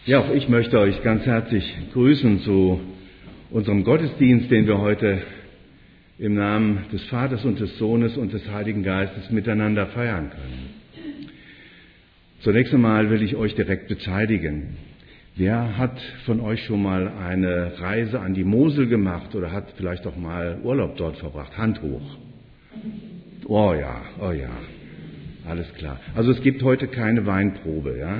Ja, auch ich möchte euch ganz herzlich grüßen zu unserem Gottesdienst, den wir heute im Namen des Vaters und des Sohnes und des Heiligen Geistes miteinander feiern können. Zunächst einmal will ich euch direkt beteiligen. Wer hat von euch schon mal eine Reise an die Mosel gemacht oder hat vielleicht auch mal Urlaub dort verbracht? Hand hoch. Oh ja, alles klar. Also es gibt heute keine Weinprobe, ja?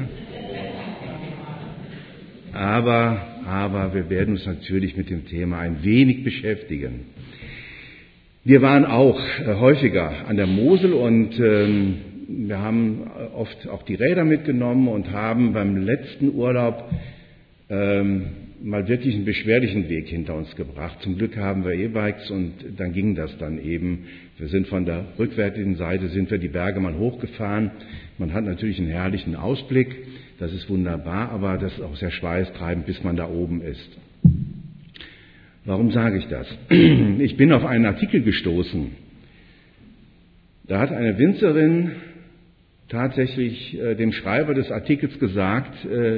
Aber wir werden uns natürlich mit dem Thema ein wenig beschäftigen. Wir waren auch häufiger an der Mosel und wir haben oft auch die Räder mitgenommen und haben beim letzten Urlaub mal wirklich einen beschwerlichen Weg hinter uns gebracht. Zum Glück haben wir E-Bikes und dann ging das dann eben. Wir sind von der rückwärtigen Seite, die Berge mal hochgefahren. Man hat natürlich einen herrlichen Ausblick. Das ist wunderbar, aber das ist auch sehr schweißtreibend, bis man da oben ist. Warum sage ich das? Ich bin auf einen Artikel gestoßen. Da hat eine Winzerin tatsächlich dem Schreiber des Artikels gesagt,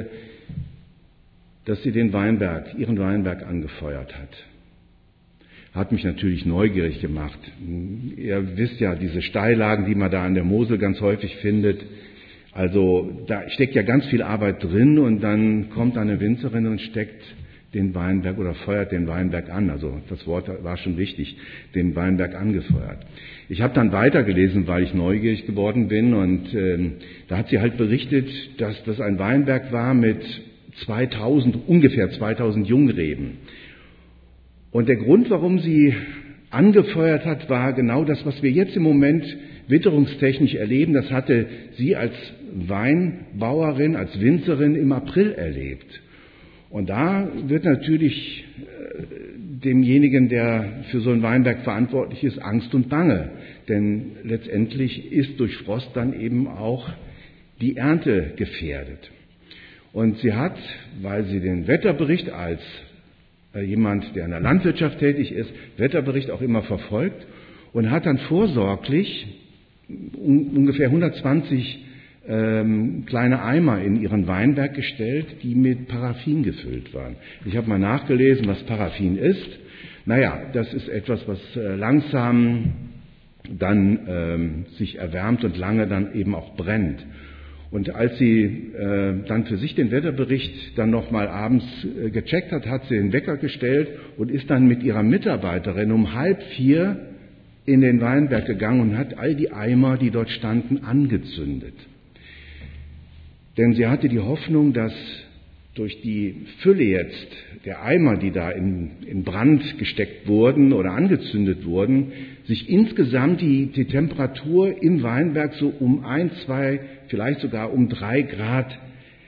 dass sie ihren Weinberg angefeuert hat. Hat mich natürlich neugierig gemacht. Ihr wisst ja, diese Steillagen, die man da an der Mosel ganz häufig findet, also da steckt ja ganz viel Arbeit drin und dann kommt eine Winzerin und steckt den Weinberg oder feuert den Weinberg an. Also das Wort war schon wichtig, den Weinberg angefeuert. Ich habe dann weitergelesen, weil ich neugierig geworden bin und da hat sie halt berichtet, dass das ein Weinberg war mit ungefähr 2000 Jungreben. Und der Grund, warum sie angefeuert hat, war genau das, was wir jetzt im Moment witterungstechnisch erleben. Das hatte sie als Weinbauerin, als Winzerin im April erlebt. Und da wird natürlich demjenigen, der für so einen Weinberg verantwortlich ist, Angst und Bange. Denn letztendlich ist durch Frost dann eben auch die Ernte gefährdet. Und sie hat, weil sie den Wetterbericht als jemand, der in der Landwirtschaft tätig ist, Wetterbericht auch immer verfolgt und hat dann vorsorglich ungefähr 120 kleine Eimer in ihren Weinberg gestellt, die mit Paraffin gefüllt waren. Ich habe mal nachgelesen, was Paraffin ist. Naja, das ist etwas, was langsam dann sich erwärmt und lange dann eben auch brennt. Und als sie dann für sich den Wetterbericht dann nochmal abends gecheckt hat, hat sie den Wecker gestellt und ist dann mit ihrer Mitarbeiterin um 3:30 in den Weinberg gegangen und hat all die Eimer, die dort standen, angezündet. Denn sie hatte die Hoffnung, dass durch die Fülle jetzt der Eimer, die da in Brand gesteckt wurden oder angezündet wurden, sich insgesamt die Temperatur im Weinberg so um 1, 2, vielleicht sogar um 3 Grad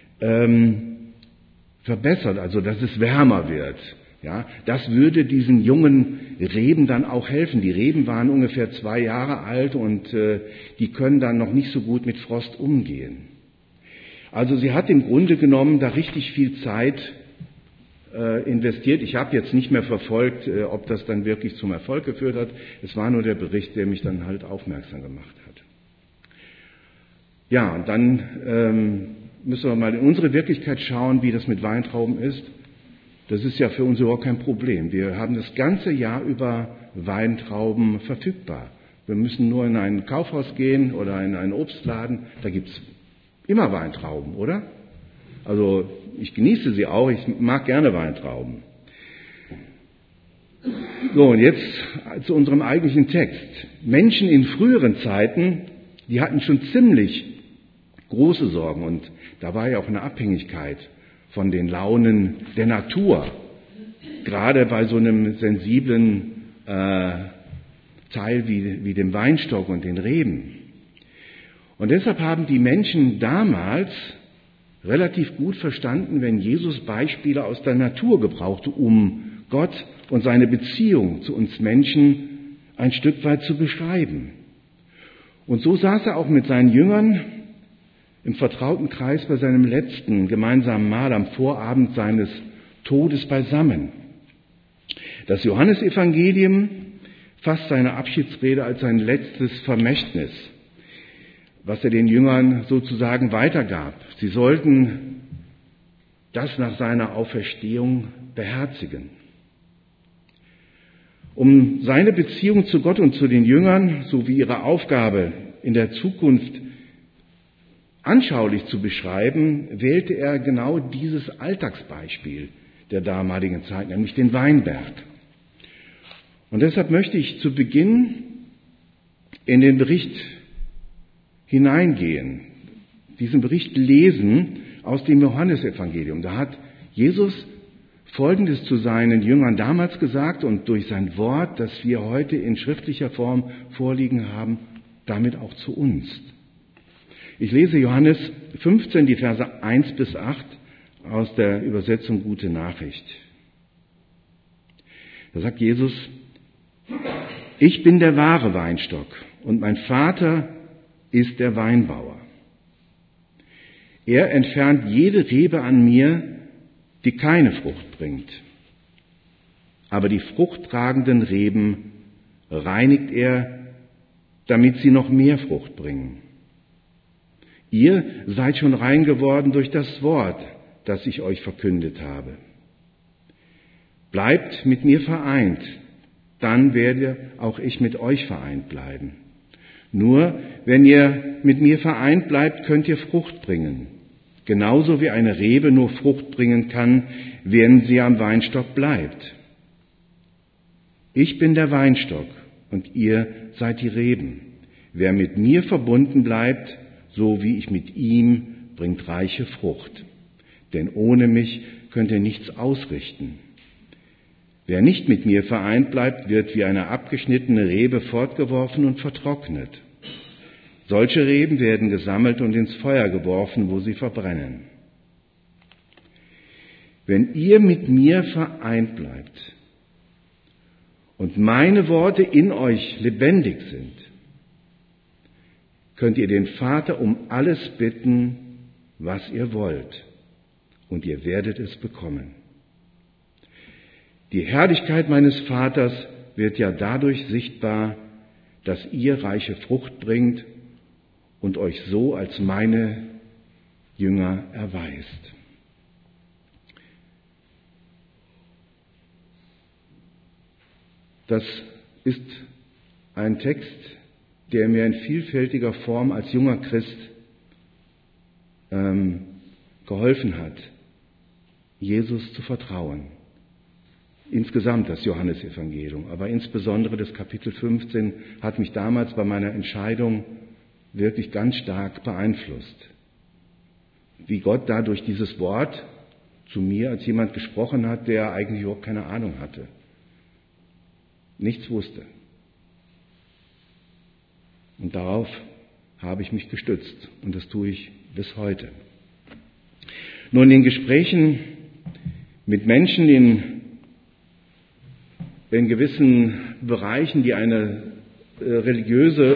verbessert, also dass es wärmer wird. Ja, das würde diesen jungen Reben dann auch helfen. Die Reben waren ungefähr 2 Jahre alt und die können dann noch nicht so gut mit Frost umgehen. Also sie hat im Grunde genommen da richtig viel Zeit investiert. Ich habe jetzt nicht mehr verfolgt, ob das dann wirklich zum Erfolg geführt hat. Es war nur der Bericht, der mich dann halt aufmerksam gemacht hat. Ja, und dann müssen wir mal in unsere Wirklichkeit schauen, wie das mit Weintrauben ist. Das ist ja für uns überhaupt kein Problem. Wir haben das ganze Jahr über Weintrauben verfügbar. Wir müssen nur in ein Kaufhaus gehen oder in einen Obstladen. Da gibt's immer Weintrauben, oder? Also ich genieße sie auch, ich mag gerne Weintrauben. So, und jetzt zu unserem eigentlichen Text. Menschen in früheren Zeiten, die hatten schon ziemlich große Sorgen und da war ja auch eine Abhängigkeit von den Launen der Natur. Gerade bei so einem sensiblen Teil wie dem Weinstock und den Reben. Und deshalb haben die Menschen damals relativ gut verstanden, wenn Jesus Beispiele aus der Natur gebrauchte, um Gott und seine Beziehung zu uns Menschen ein Stück weit zu beschreiben. Und so saß er auch mit seinen Jüngern im vertrauten Kreis bei seinem letzten gemeinsamen Mahl am Vorabend seines Todes beisammen. Das Johannesevangelium fasst seine Abschiedsrede als sein letztes Vermächtnis, was er den Jüngern sozusagen weitergab. Sie sollten das nach seiner Auferstehung beherzigen. Um seine Beziehung zu Gott und zu den Jüngern sowie ihre Aufgabe in der Zukunft anschaulich zu beschreiben, wählte er genau dieses Alltagsbeispiel der damaligen Zeit, nämlich den Weinberg. Und deshalb möchte ich zu Beginn in den Bericht hineingehen, diesen Bericht lesen aus dem Johannesevangelium. Da hat Jesus Folgendes zu seinen Jüngern damals gesagt und durch sein Wort, das wir heute in schriftlicher Form vorliegen haben, damit auch zu uns. Ich lese Johannes 15, die Verse 1 bis 8 aus der Übersetzung Gute Nachricht. Da sagt Jesus: Ich bin der wahre Weinstock und mein Vater ist der Weinbauer. Er entfernt jede Rebe an mir, die keine Frucht bringt. Aber die fruchttragenden Reben reinigt er, damit sie noch mehr Frucht bringen. Ihr seid schon rein geworden durch das Wort, das ich euch verkündet habe. Bleibt mit mir vereint, dann werde auch ich mit euch vereint bleiben. Nur wenn ihr mit mir vereint bleibt, könnt ihr Frucht bringen. Genauso wie eine Rebe nur Frucht bringen kann, wenn sie am Weinstock bleibt. Ich bin der Weinstock und ihr seid die Reben. Wer mit mir verbunden bleibt, so wie ich mit ihm, bringt reiche Frucht. Denn ohne mich könnt ihr nichts ausrichten. Wer nicht mit mir vereint bleibt, wird wie eine abgeschnittene Rebe fortgeworfen und vertrocknet. Solche Reben werden gesammelt und ins Feuer geworfen, wo sie verbrennen. Wenn ihr mit mir vereint bleibt und meine Worte in euch lebendig sind, könnt ihr den Vater um alles bitten, was ihr wollt, und ihr werdet es bekommen. Die Herrlichkeit meines Vaters wird ja dadurch sichtbar, dass ihr reiche Frucht bringt und euch so als meine Jünger erweist. Das ist ein Text, der mir in vielfältiger Form als junger Christ geholfen hat, Jesus zu vertrauen. Insgesamt das Johannesevangelium, aber insbesondere das Kapitel 15 hat mich damals bei meiner Entscheidung wirklich ganz stark beeinflusst. Wie Gott da durch dieses Wort zu mir als jemand gesprochen hat, der eigentlich überhaupt keine Ahnung hatte, nichts wusste. Und darauf habe ich mich gestützt und das tue ich bis heute. Nur in den Gesprächen mit Menschen in gewissen Bereichen, die eine religiöse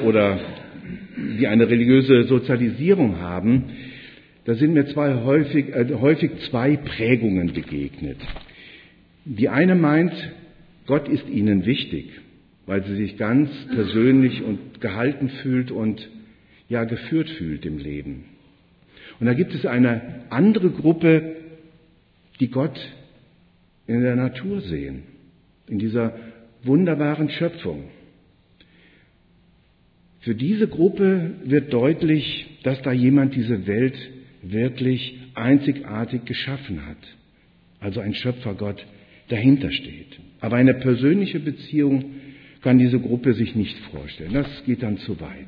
Sozialisierung haben, da sind mir häufig zwei Prägungen begegnet. Die eine meint, Gott ist ihnen wichtig, weil sie sich ganz persönlich und gehalten fühlt und ja geführt fühlt im Leben. Und da gibt es eine andere Gruppe, die Gott in der Natur sehen, in dieser wunderbaren Schöpfung. Für diese Gruppe wird deutlich, dass da jemand diese Welt wirklich einzigartig geschaffen hat. Also ein Schöpfergott dahinter steht. Aber eine persönliche Beziehung kann diese Gruppe sich nicht vorstellen. Das geht dann zu weit.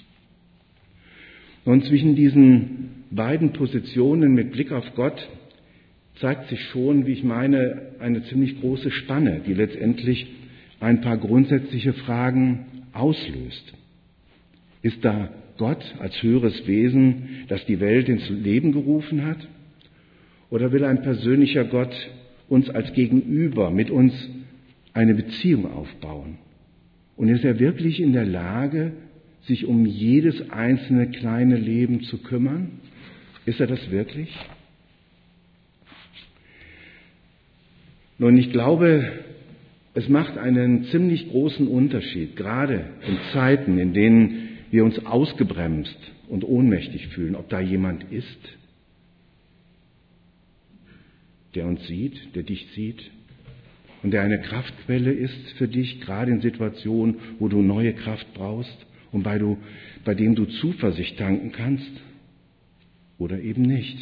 Und zwischen diesen beiden Positionen mit Blick auf Gott zeigt sich schon, wie ich meine, eine ziemlich große Spanne, die letztendlich ein paar grundsätzliche Fragen auslöst. Ist da Gott als höheres Wesen, das die Welt ins Leben gerufen hat? Oder will ein persönlicher Gott uns als Gegenüber, mit uns eine Beziehung aufbauen? Und ist er wirklich in der Lage, sich um jedes einzelne kleine Leben zu kümmern? Ist er das wirklich? Nun, ich glaube, es macht einen ziemlich großen Unterschied, gerade in Zeiten, in denen wir uns ausgebremst und ohnmächtig fühlen, ob da jemand ist der uns sieht, der dich sieht und der eine Kraftquelle ist für dich, gerade in Situationen, wo du neue Kraft brauchst und bei dem du Zuversicht tanken kannst oder eben nicht.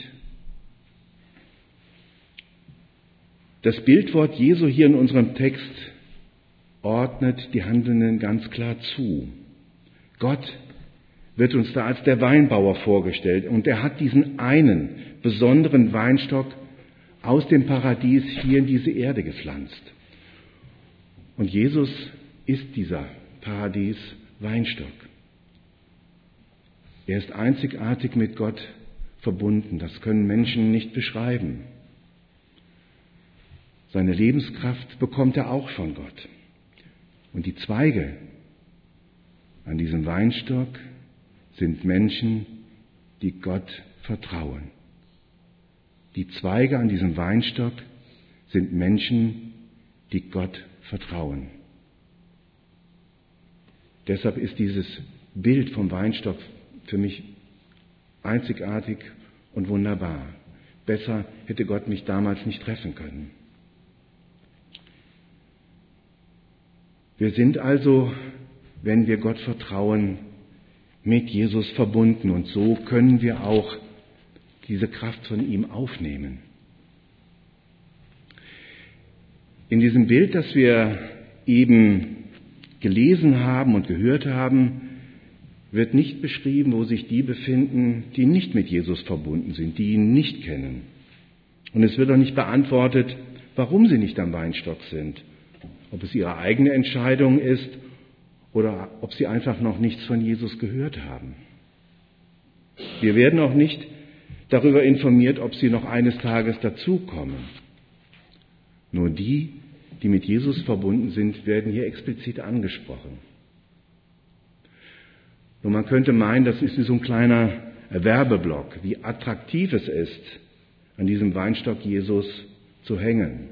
Das Bildwort Jesu hier in unserem Text ordnet die Handelnden ganz klar zu. Gott wird uns da als der Weinbauer vorgestellt und er hat diesen einen besonderen Weinstock aus dem Paradies hier in diese Erde gepflanzt. Und Jesus ist dieser Paradies-Weinstock. Er ist einzigartig mit Gott verbunden. Das können Menschen nicht beschreiben. Seine Lebenskraft bekommt er auch von Gott. Und die Zweige an diesem Weinstock sind Menschen, die Gott vertrauen. Die Zweige an diesem Weinstock sind Menschen, die Gott vertrauen. Deshalb ist dieses Bild vom Weinstock für mich einzigartig und wunderbar. Besser hätte Gott mich damals nicht treffen können. Wir sind also, wenn wir Gott vertrauen, mit Jesus verbunden und so können wir auch diese Kraft von ihm aufnehmen. In diesem Bild, das wir eben gelesen haben und gehört haben, wird nicht beschrieben, wo sich die befinden, die nicht mit Jesus verbunden sind, die ihn nicht kennen. Und es wird auch nicht beantwortet, warum sie nicht am Weinstock sind, ob es ihre eigene Entscheidung ist oder ob sie einfach noch nichts von Jesus gehört haben. Wir werden auch nicht darüber informiert, ob sie noch eines Tages dazukommen. Nur die, die mit Jesus verbunden sind, werden hier explizit angesprochen. Und man könnte meinen, das ist wie so ein kleiner Werbeblock, wie attraktiv es ist, an diesem Weinstock Jesus zu hängen.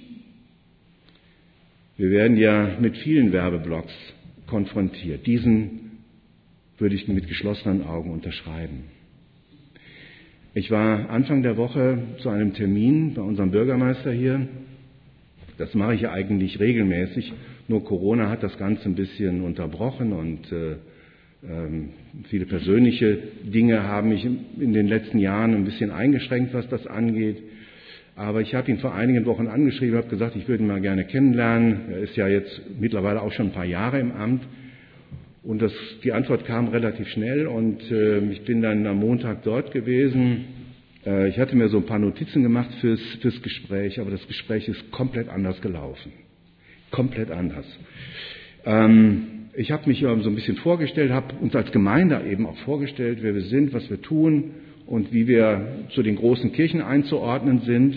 Wir werden ja mit vielen Werbeblocks konfrontiert. Diesen würde ich mit geschlossenen Augen unterschreiben. Ich war Anfang der Woche zu einem Termin bei unserem Bürgermeister hier. Das mache ich ja eigentlich regelmäßig, nur Corona hat das Ganze ein bisschen unterbrochen und viele persönliche Dinge haben mich in den letzten Jahren ein bisschen eingeschränkt, was das angeht. Aber ich habe ihn vor einigen Wochen angeschrieben, habe gesagt, ich würde ihn mal gerne kennenlernen. Er ist ja jetzt mittlerweile auch schon ein paar Jahre im Amt. Und die Antwort kam relativ schnell und ich bin dann am Montag dort gewesen. Ich hatte mir so ein paar Notizen gemacht fürs Gespräch, aber das Gespräch ist komplett anders gelaufen. Komplett anders. Ich habe mich so ein bisschen vorgestellt, habe uns als Gemeinde eben auch vorgestellt, wer wir sind, was wir tun und wie wir zu den großen Kirchen einzuordnen sind.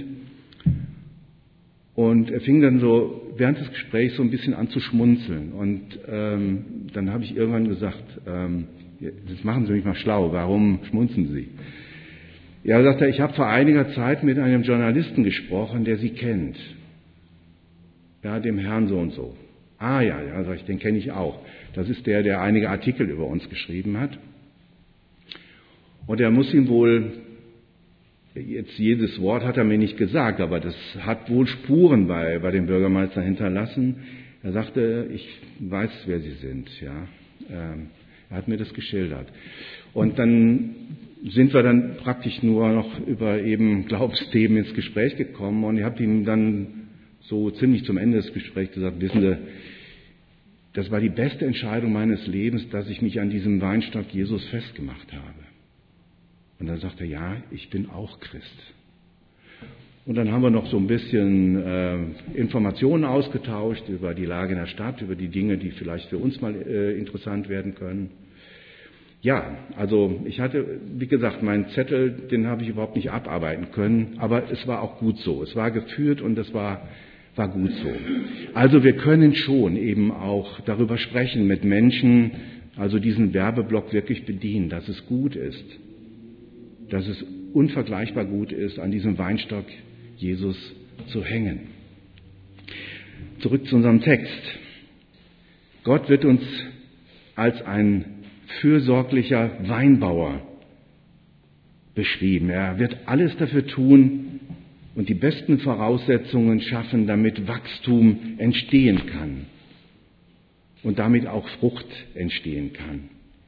Und er fing dann so während des Gesprächs so ein bisschen an zu schmunzeln. Und dann habe ich irgendwann gesagt, jetzt machen Sie mich mal schlau, warum schmunzeln Sie? Ja, sagt er, ich habe vor einiger Zeit mit einem Journalisten gesprochen, der Sie kennt. Ja, dem Herrn so und so. Ah ja, sag ich, den kenne ich auch. Das ist der einige Artikel über uns geschrieben hat. Und er muss ihm wohl, jetzt jedes Wort hat er mir nicht gesagt, aber das hat wohl Spuren bei dem Bürgermeister hinterlassen. Er sagte, ich weiß, wer Sie sind. Ja, er hat mir das geschildert. Und dann sind wir dann praktisch nur noch über eben Glaubensthemen ins Gespräch gekommen und ich habe ihm dann so ziemlich zum Ende des Gesprächs gesagt, wissen Sie, das war die beste Entscheidung meines Lebens, dass ich mich an diesem Weinstock Jesus festgemacht habe. Und dann sagt er, ja, ich bin auch Christ. Und dann haben wir noch so ein bisschen Informationen ausgetauscht über die Lage in der Stadt, über die Dinge, die vielleicht für uns mal interessant werden können. Ja, also ich hatte, wie gesagt, meinen Zettel, den habe ich überhaupt nicht abarbeiten können, aber es war auch gut so. Es war geführt und es war gut so. Also wir können schon eben auch darüber sprechen mit Menschen, also diesen Werbeblock wirklich bedienen, dass es gut ist, dass es unvergleichbar gut ist, an diesem Weinstock Jesus zu hängen. Zurück zu unserem Text. Gott wird uns als ein fürsorglicher Weinbauer beschrieben. Er wird alles dafür tun, und die besten Voraussetzungen schaffen, damit Wachstum entstehen kann und damit auch Frucht entstehen kann.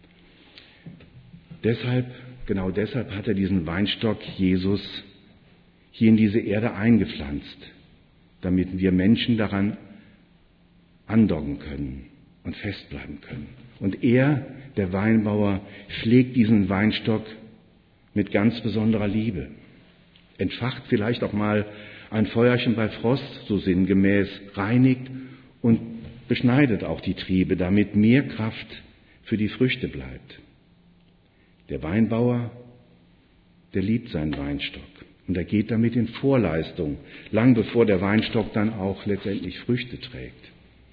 Genau deshalb hat er diesen Weinstock Jesus hier in diese Erde eingepflanzt, damit wir Menschen daran andocken können und festbleiben können. Und er, der Weinbauer, pflegt diesen Weinstock mit ganz besonderer Liebe. Entfacht vielleicht auch mal ein Feuerchen bei Frost, so sinngemäß, reinigt und beschneidet auch die Triebe, damit mehr Kraft für die Früchte bleibt. Der Weinbauer, der liebt seinen Weinstock und er geht damit in Vorleistung, lang bevor der Weinstock dann auch letztendlich Früchte trägt.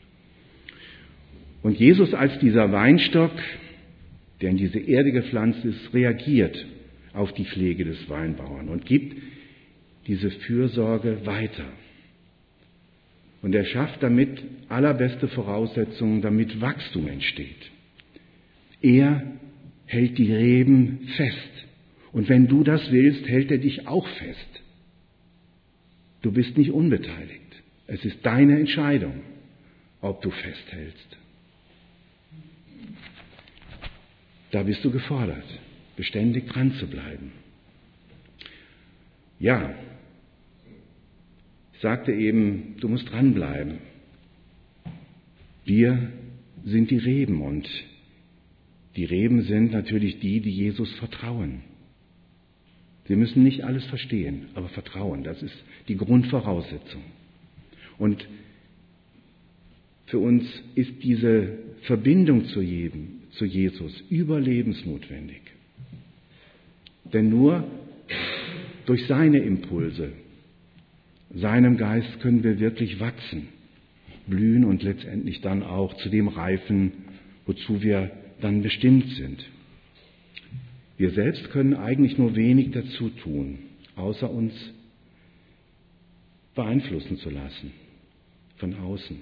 Und Jesus als dieser Weinstock, der in diese Erde gepflanzt ist, reagiert auf die Pflege des Weinbauern und gibt diese Fürsorge weiter. Und er schafft damit allerbeste Voraussetzungen, damit Wachstum entsteht. Er hält die Reben fest. Und wenn du das willst, hält er dich auch fest. Du bist nicht unbeteiligt. Es ist deine Entscheidung, ob du festhältst. Da bist du gefordert, beständig dran zu bleiben. Ja, ich sagte eben, du musst dranbleiben. Wir sind die Reben und die Reben sind natürlich die Jesus vertrauen. Sie müssen nicht alles verstehen, aber vertrauen, das ist die Grundvoraussetzung. Und für uns ist diese Verbindung zu Jesus überlebensnotwendig. Denn nur durch seine Impulse, seinem Geist können wir wirklich wachsen, blühen und letztendlich dann auch zu dem reifen, wozu wir dann bestimmt sind. Wir selbst können eigentlich nur wenig dazu tun, außer uns beeinflussen zu lassen von außen.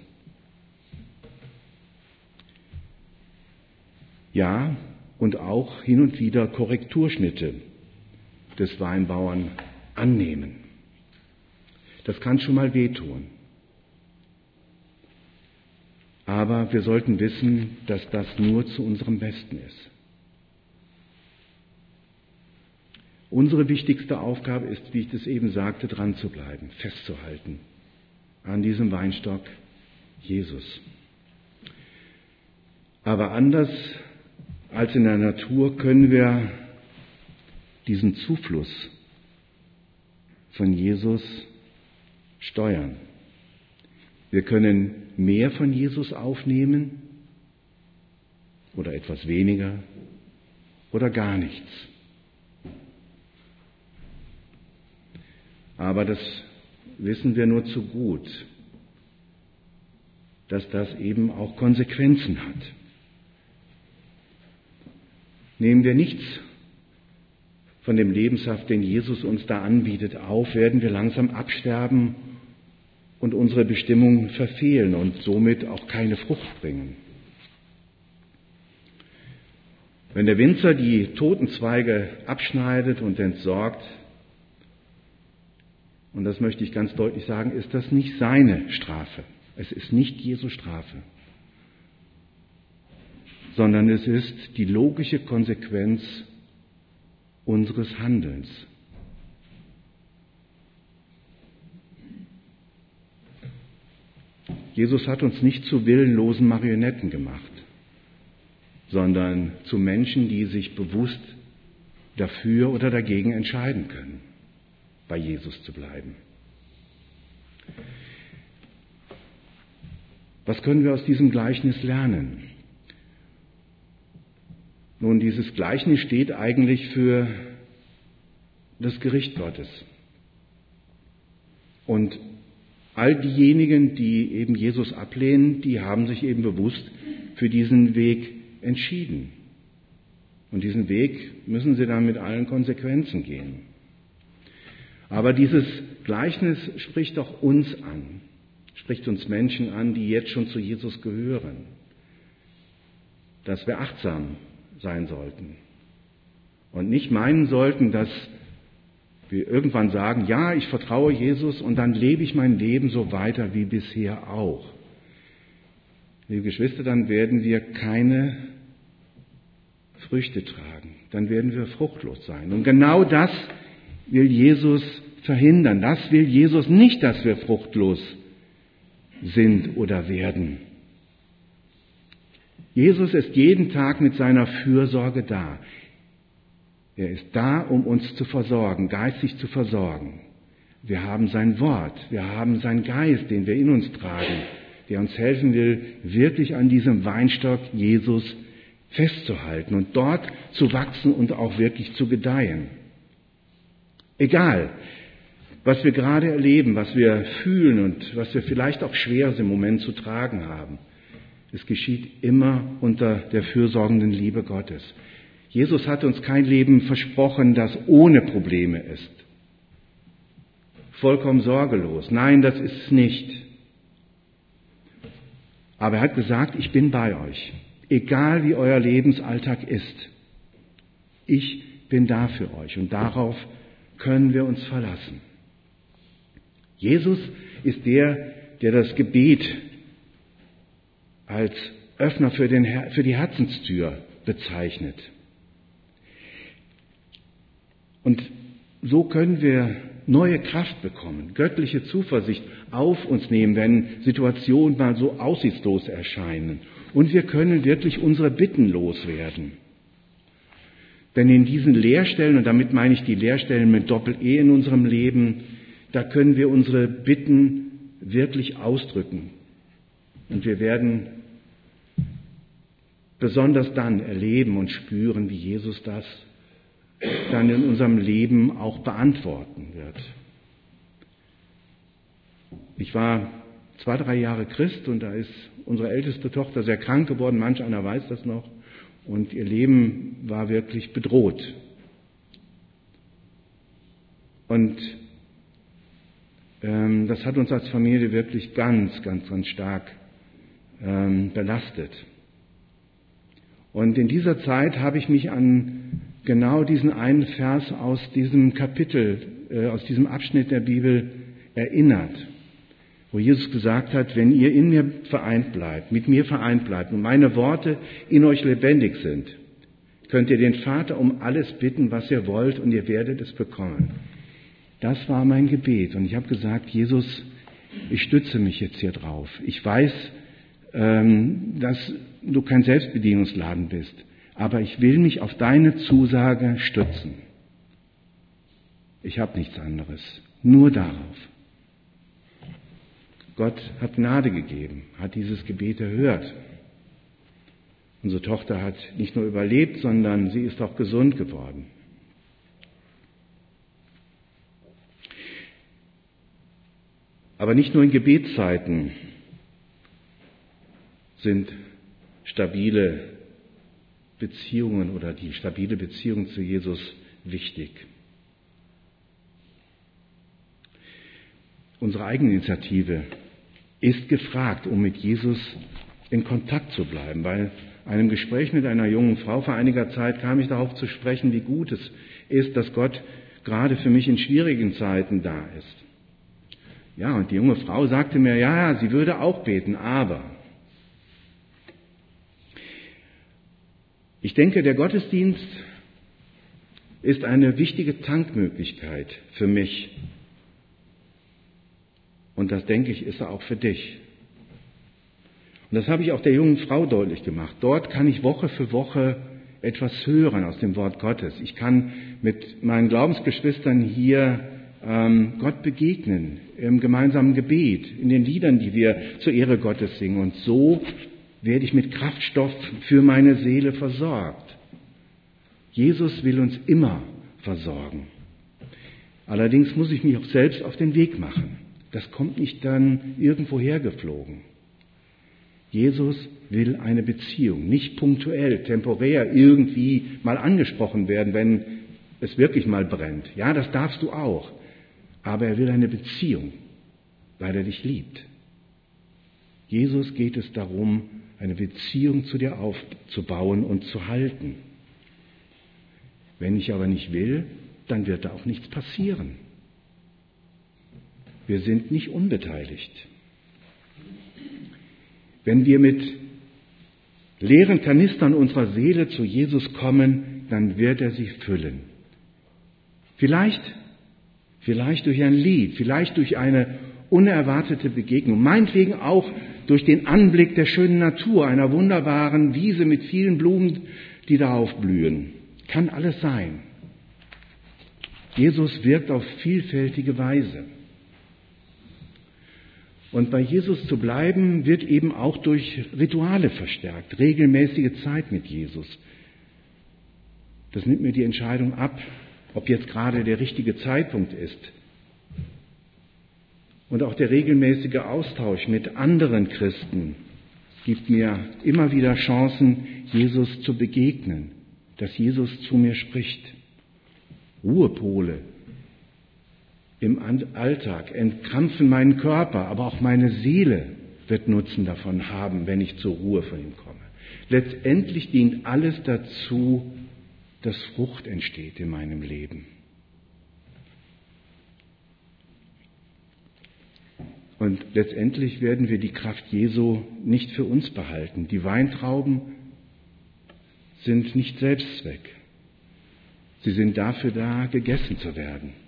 Ja, und auch hin und wieder Korrekturschnitte des Weinbauern annehmen. Das kann schon mal wehtun. Aber wir sollten wissen, dass das nur zu unserem Besten ist. Unsere wichtigste Aufgabe ist, wie ich das eben sagte, dran zu bleiben, festzuhalten an diesem Weinstock Jesus. Aber anders als in der Natur können wir diesen Zufluss von Jesus steuern. Wir können mehr von Jesus aufnehmen oder etwas weniger oder gar nichts. Aber das wissen wir nur zu gut, dass das eben auch Konsequenzen hat. Nehmen wir nichts von dem Lebenssaft, den Jesus uns da anbietet, auf, werden wir langsam absterben und unsere Bestimmung verfehlen und somit auch keine Frucht bringen. Wenn der Winzer die toten Zweige abschneidet und entsorgt, und das möchte ich ganz deutlich sagen, ist das nicht seine Strafe. Es ist nicht Jesu Strafe, sondern es ist die logische Konsequenz unseres Handelns. Jesus hat uns nicht zu willenlosen Marionetten gemacht, sondern zu Menschen, die sich bewusst dafür oder dagegen entscheiden können, bei Jesus zu bleiben. Was können wir aus diesem Gleichnis lernen? Nun, dieses Gleichnis steht eigentlich für das Gericht Gottes. Und all diejenigen, die eben Jesus ablehnen, die haben sich eben bewusst für diesen Weg entschieden. Und diesen Weg müssen sie dann mit allen Konsequenzen gehen. Aber dieses Gleichnis spricht doch uns an, spricht uns Menschen an, die jetzt schon zu Jesus gehören, dass wir achtsam sein sollten und nicht meinen sollten, dass Wir irgendwann sagen, ja, ich vertraue Jesus und dann lebe ich mein Leben so weiter wie bisher auch. Liebe Geschwister, dann werden wir keine Früchte tragen. Dann werden wir fruchtlos sein. Und genau das will Jesus verhindern. Das will Jesus nicht, dass wir fruchtlos sind oder werden. Jesus ist jeden Tag mit seiner Fürsorge da. Er ist da, um uns zu versorgen, geistig zu versorgen. Wir haben sein Wort, wir haben seinen Geist, den wir in uns tragen, der uns helfen will, wirklich an diesem Weinstock Jesus festzuhalten und dort zu wachsen und auch wirklich zu gedeihen. Egal, was wir gerade erleben, was wir fühlen und was wir vielleicht auch schweres im Moment zu tragen haben, es geschieht immer unter der fürsorgenden Liebe Gottes. Jesus hat uns kein Leben versprochen, das ohne Probleme ist. Vollkommen sorgelos. Nein, das ist es nicht. Aber er hat gesagt, ich bin bei euch. Egal wie euer Lebensalltag ist. Ich bin da für euch und darauf können wir uns verlassen. Jesus ist der das Gebet als Öffner für die Herzenstür bezeichnet. Und so können wir neue Kraft bekommen, göttliche Zuversicht auf uns nehmen, wenn Situationen mal so aussichtslos erscheinen. Und wir können wirklich unsere Bitten loswerden. Denn in diesen Leerstellen, und damit meine ich die Leerstellen mit Doppel-E in unserem Leben, da können wir unsere Bitten wirklich ausdrücken. Und wir werden besonders dann erleben und spüren, wie Jesus das dann in unserem Leben auch beantworten wird. Ich war 2-3 Jahre Christ und da ist unsere älteste Tochter sehr krank geworden, manch einer weiß das noch, und ihr Leben war wirklich bedroht. Und das hat uns als Familie wirklich ganz, ganz, ganz stark belastet. Und in dieser Zeit habe ich mich an genau diesen einen Vers aus diesem Kapitel, aus diesem Abschnitt der Bibel erinnert, wo Jesus gesagt hat, wenn ihr in mir vereint bleibt, mit mir vereint bleibt und meine Worte in euch lebendig sind, könnt ihr den Vater um alles bitten, was ihr wollt, und ihr werdet es bekommen. Das war mein Gebet und ich habe gesagt, Jesus, ich stütze mich jetzt hier drauf. Ich weiß, dass du kein Selbstbedienungsladen bist, aber ich will mich auf deine Zusage stützen. Ich habe nichts anderes, nur darauf. Gott hat Gnade gegeben, hat dieses Gebet erhört. Unsere Tochter hat nicht nur überlebt, sondern sie ist auch gesund geworden. Aber nicht nur in Gebetszeiten sind stabile Beziehungen oder die stabile Beziehung zu Jesus wichtig. Unsere Eigeninitiative ist gefragt, um mit Jesus in Kontakt zu bleiben. Bei einem Gespräch mit einer jungen Frau vor einiger Zeit kam ich darauf zu sprechen, wie gut es ist, dass Gott gerade für mich in schwierigen Zeiten da ist. Ja, und die junge Frau sagte mir, ja, sie würde auch beten, aber ich denke, der Gottesdienst ist eine wichtige Tankmöglichkeit für mich. Und das, denke ich, ist er auch für dich. Und das habe ich auch der jungen Frau deutlich gemacht. Dort kann ich Woche für Woche etwas hören aus dem Wort Gottes. Ich kann mit meinen Glaubensgeschwistern hier Gott begegnen, im gemeinsamen Gebet, in den Liedern, die wir zur Ehre Gottes singen. Und so werde ich mit Kraftstoff für meine Seele versorgt. Jesus will uns immer versorgen. Allerdings muss ich mich auch selbst auf den Weg machen. Das kommt nicht dann irgendwo hergeflogen. Jesus will eine Beziehung, nicht punktuell, temporär irgendwie mal angesprochen werden, wenn es wirklich mal brennt. Ja, das darfst du auch. Aber er will eine Beziehung, weil er dich liebt. Jesus geht es darum, eine Beziehung zu dir aufzubauen und zu halten. Wenn ich aber nicht will, dann wird da auch nichts passieren. Wir sind nicht unbeteiligt. Wenn wir mit leeren Kanistern unserer Seele zu Jesus kommen, dann wird er sie füllen. Vielleicht durch ein Lied, vielleicht durch eine unerwartete Begegnung, meinetwegen auch durch den Anblick der schönen Natur, einer wunderbaren Wiese mit vielen Blumen, die da aufblühen. Kann alles sein. Jesus wirkt auf vielfältige Weise. Und bei Jesus zu bleiben, wird eben auch durch Rituale verstärkt, regelmäßige Zeit mit Jesus. Das nimmt mir die Entscheidung ab, ob jetzt gerade der richtige Zeitpunkt ist. Und auch der regelmäßige Austausch mit anderen Christen gibt mir immer wieder Chancen, Jesus zu begegnen, dass Jesus zu mir spricht. Ruhepole im Alltag entkrampfen meinen Körper, aber auch meine Seele wird Nutzen davon haben, wenn ich zur Ruhe von ihm komme. Letztendlich dient alles dazu, dass Frucht entsteht in meinem Leben. Und letztendlich werden wir die Kraft Jesu nicht für uns behalten. Die Weintrauben sind nicht Selbstzweck. Sie sind dafür da, gegessen zu werden.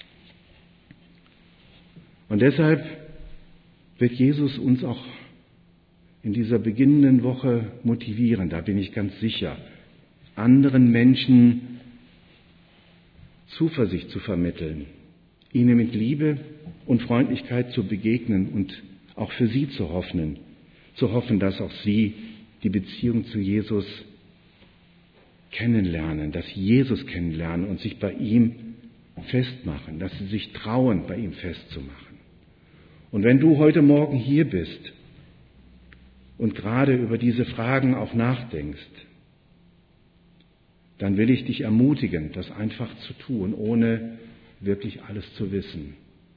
Und deshalb wird Jesus uns auch in dieser beginnenden Woche motivieren, da bin ich ganz sicher, anderen Menschen Zuversicht zu vermitteln, ihnen mit Liebe und Freundlichkeit zu begegnen und auch für sie zu hoffen, dass auch sie die Beziehung zu Jesus kennenlernen, dass sie Jesus kennenlernen und sich bei ihm festmachen, dass sie sich trauen, bei ihm festzumachen. Und wenn du heute Morgen hier bist und gerade über diese Fragen auch nachdenkst, dann will ich dich ermutigen, das einfach zu tun, ohne wirklich alles zu wissen.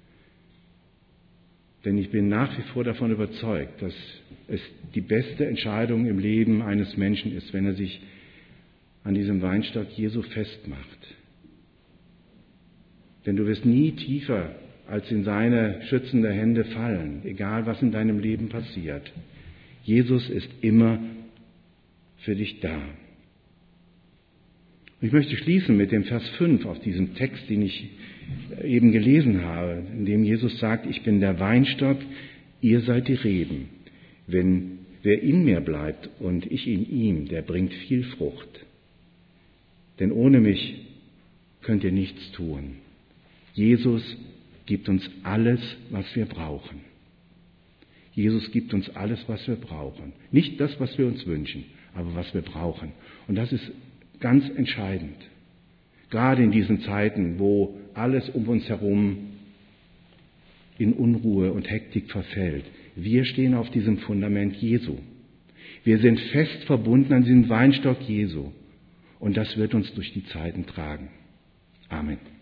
Denn ich bin nach wie vor davon überzeugt, dass es die beste Entscheidung im Leben eines Menschen ist, wenn er sich an diesem Weinstock Jesu festmacht. Denn du wirst nie tiefer als in seine schützende Hände fallen, egal was in deinem Leben passiert. Jesus ist immer für dich da. Und ich möchte schließen mit dem Vers 5 auf diesem Text, den ich eben gelesen habe, in dem Jesus sagt, ich bin der Weinstock, ihr seid die Reben. Wer in mir bleibt und ich in ihm, der bringt viel Frucht. Denn ohne mich könnt ihr nichts tun. Jesus gibt uns alles, was wir brauchen. Jesus gibt uns alles, was wir brauchen. Nicht das, was wir uns wünschen, aber was wir brauchen. Und das ist ganz entscheidend. Gerade in diesen Zeiten, wo alles um uns herum in Unruhe und Hektik verfällt. Wir stehen auf diesem Fundament Jesu. Wir sind fest verbunden an diesem Weinstock Jesu. Und das wird uns durch die Zeiten tragen. Amen.